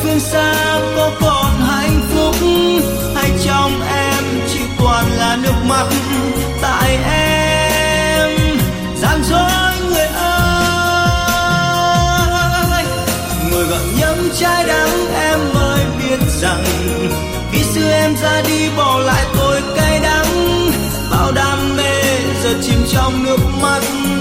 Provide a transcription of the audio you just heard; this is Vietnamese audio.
phương xa có còn hạnh phúc, hay trong em chỉ toàn là nước mắt tại em gian dối người ơi. Ngồi gặm nhấm trái đắng em mới biết rằng khi xưa em ra đi bỏ lại tôi cay đắng, bao đam mê giờ chìm trong nước mắt.